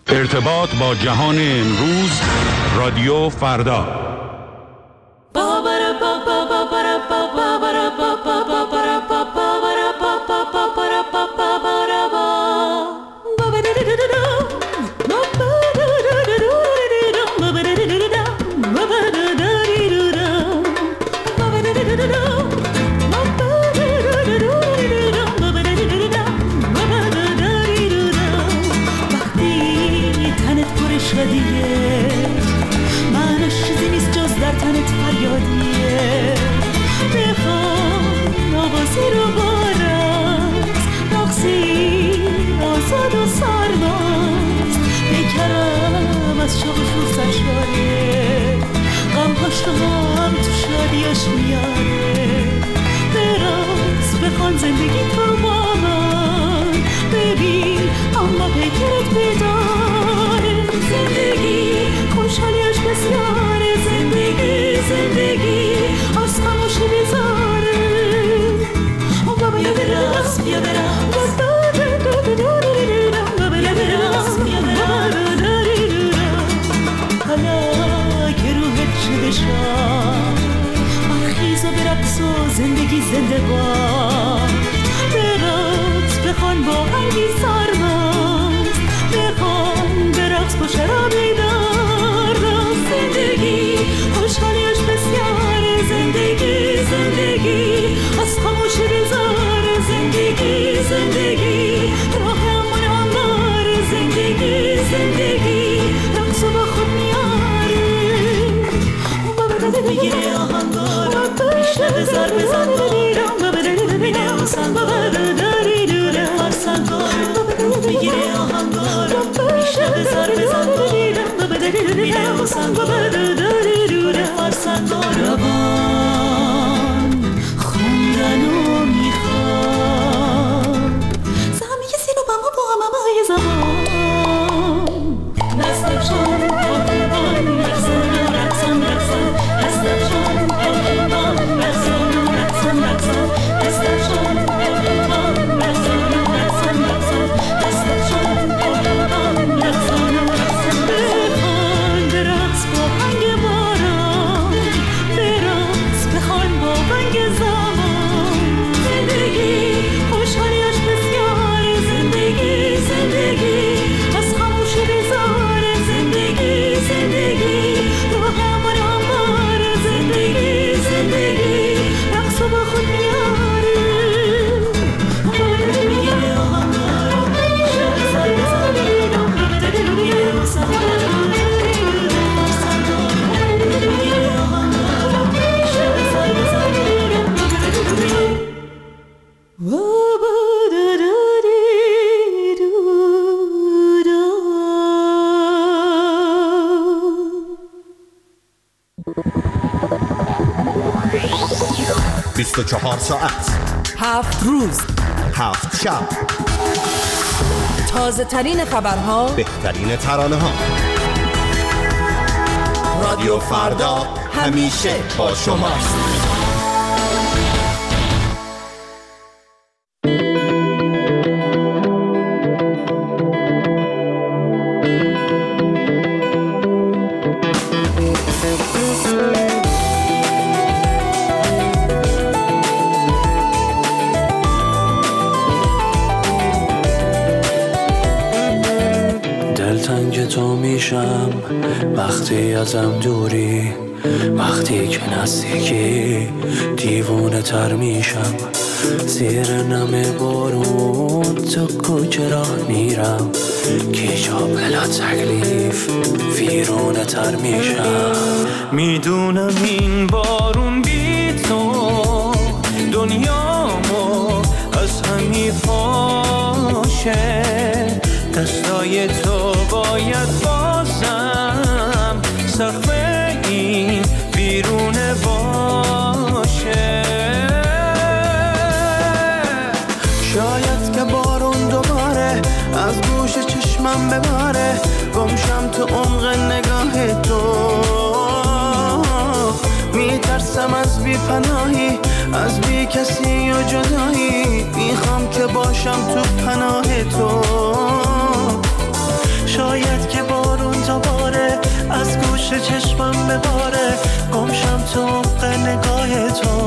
ارتباط با جهان امروز، رادیو فردا. هم تو شادیش میاره براز بخوان زندگی تو با من ببین اما پیکرت بداره زندگی خوشحالیش بسیاره زندگی از خموشی بذاره بیا براز بیا براز برخیز و برقص و زندگی زنده باش برقص بخوان با قلبی سرمست بخوان برقص با شرابی دردست زندگی خوشحالیش بسیاره زندگی از خاموشی بذاره زندگی راه امان همواره زندگی رقص و با خود میاره بگیره آهنگارو میشنه بزن ببینه آسنگارو بگیره آهنگارو میشنه بزن ببینه آسنگارو روان خوندنو میخوام زمی که سینو با همه های زمان دستشون چهار ساعت 7 روز 7 شب تازه ترین خبرها بهترین ترانه ها رادیو فردا همیشه با شماست. وقتی ازم دوری وقتی که نزدیکی دیوونه تر میشم زیر نم بارون تو کوچه راه میرم کیجا بلا تکلیف ویرونه تر میشم میدونم این بارون بی تو دنیامو از هم میپاشه دستای تو باید بازم سقف این بیرونه باشه شاید که بارون دوباره از گوش چشمم بباره گمشم تو عمق نگاه تو میترسم از بی پناهی از بی کسی و جدایی میخوام که باشم تو پناه تو شاید چشمم بباره گمشم تو عمق نگاه تو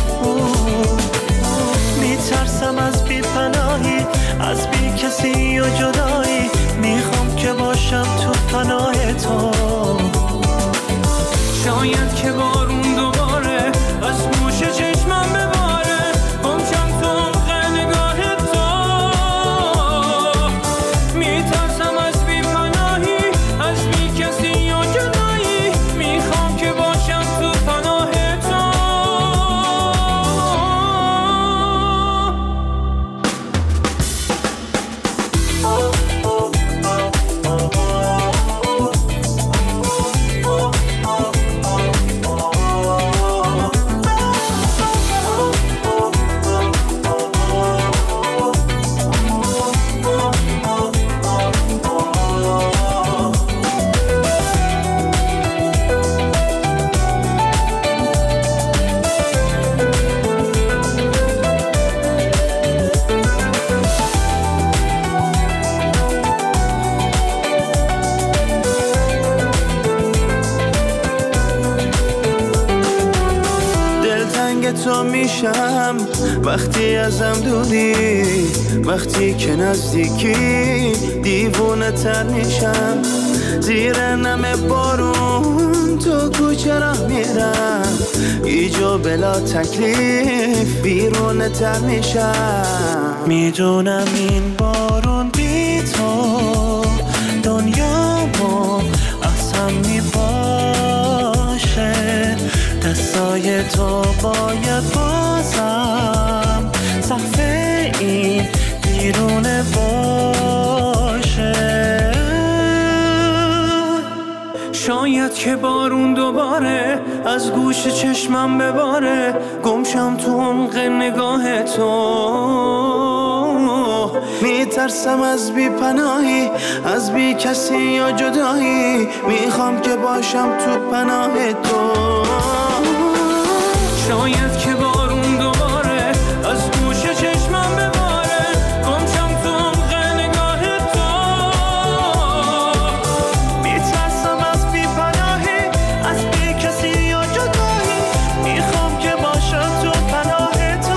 میترسم از بی پناهی از بی کسی و جدایی میخوام که باشم تو پناه تو شاید که بارون دوباره از گوش چشمم بباره گمشم تو عمق نگاه تو میترسم از بی پناهی از بی کسی و جدایی میخوام که باشم تو پناه تو تو میشم وقتی ازم دوری وقتی که نزدیکی دیوونه تر میشم زیر نم بارون تو کوچه راه میرم ایجا بلا تکلیف بیرونه تر میشم میدونم این بارون بی تو دنیامو اصلا میباشه دستای تو باید بازم سقف این بیرونه باشه شاید که بارون دوباره از گوش چشمم بباره گمشم تو عمق نگاه تو میترسم از بی پناهی از بی کسی یا جدایی میخوام که باشم تو پناه تو شاید که بارون دوباره از گوش چشمم بباره گمشم تو عمق نگاه تو میترسم از بی پناهی از بی کسی یا جدایی میخوام که باشم تو پناه تو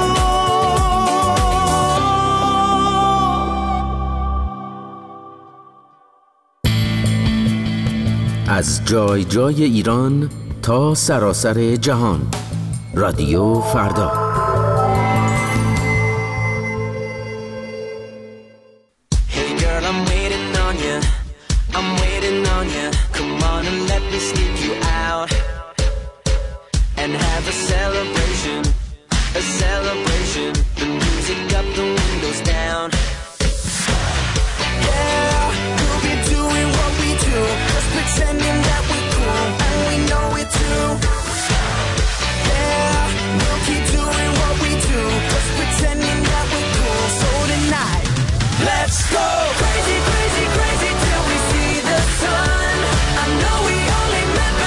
از جای جای ایران تا سراسر جهان رادیو فردا Hey girl, I'm waiting on you. I'm waiting on you. Come on and let me sneak you out and have a celebration. A celebration. The music up, the windows down. Yeah, we'll be doing what we do. Just pretending that we're cool and we know it too. Yeah, we'll keep doing what we do. Just pretending that we're cool. So tonight, let's go crazy, crazy, crazy till we see the sun. I know we only met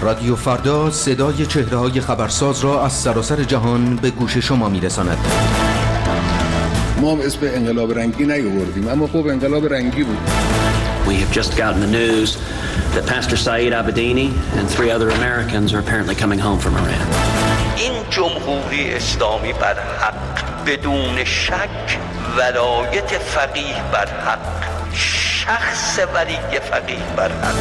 رادیو فردا صدای چهره‌های خبرساز را از سراسر جهان به گوش شما می‌رساند. ما هم اسم انقلاب رنگی نیاوردیم، اما خب انقلاب رنگی بود. We have just gotten the news that Pastor Saeed Abedini and 3 other Americans are apparently coming home from Iran. این جمهوری اسلامی بر حق، بدون شک ولایت فقیه بر حق، شخص ولی فقیه بر حق.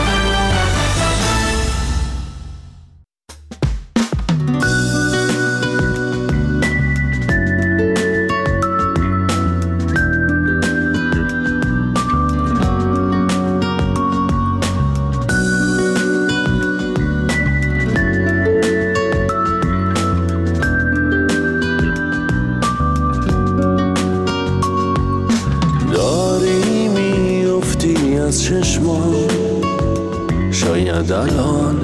شاید الان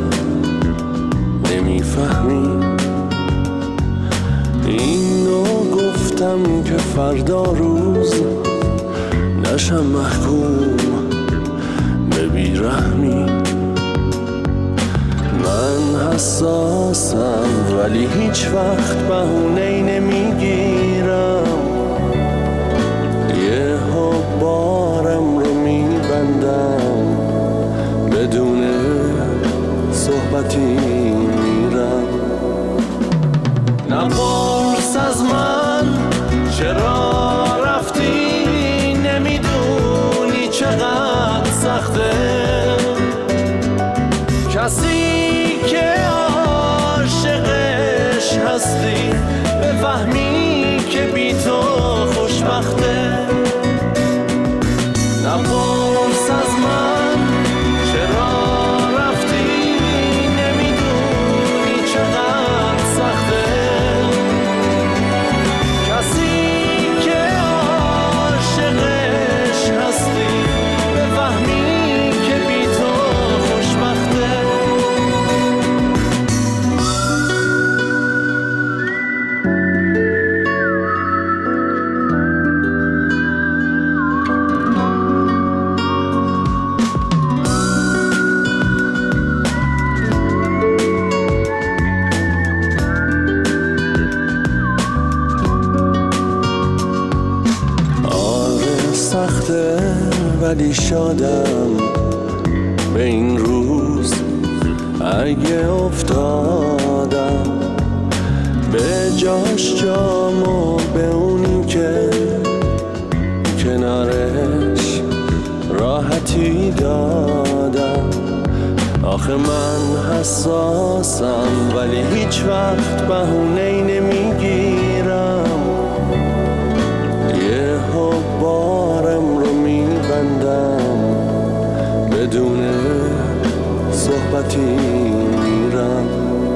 نمیفهمی اینو گفتم که فردا روز نشم محکوم به بیرحمی. من حساسم ولی هیچ وقت بهونه‌ای نمیگیرم، یه بارم رو میبندم بدون صحبتی میرم. نپرس از من چرا رفتی، نمیدونی چقدر سخته کسی که عاشقش هستی بفهمی که بی تو خوشبخته. نپرس از من چرا رفتی، نمیدونی چقدر سخته کسی که عاشقش هستی بفهمی که بی تو خوشبخته. ولی شادم به این روز اگه افتادم به جاش جامو به اونی که کنارش راحتی دادم. آخه من حساسم ولی هیچ وقت بهونه‌ای نمیگیرم، یه بارم رو میبندم بدون صحبتی میرم.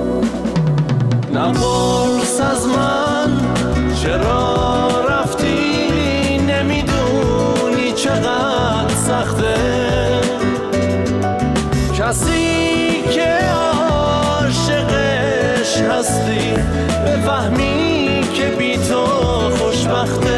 نپرس از من چرا رفتی، نمیدونی چقدر سخته کسی که عاشقش هستی بفهمی که بی تو خوشبخته.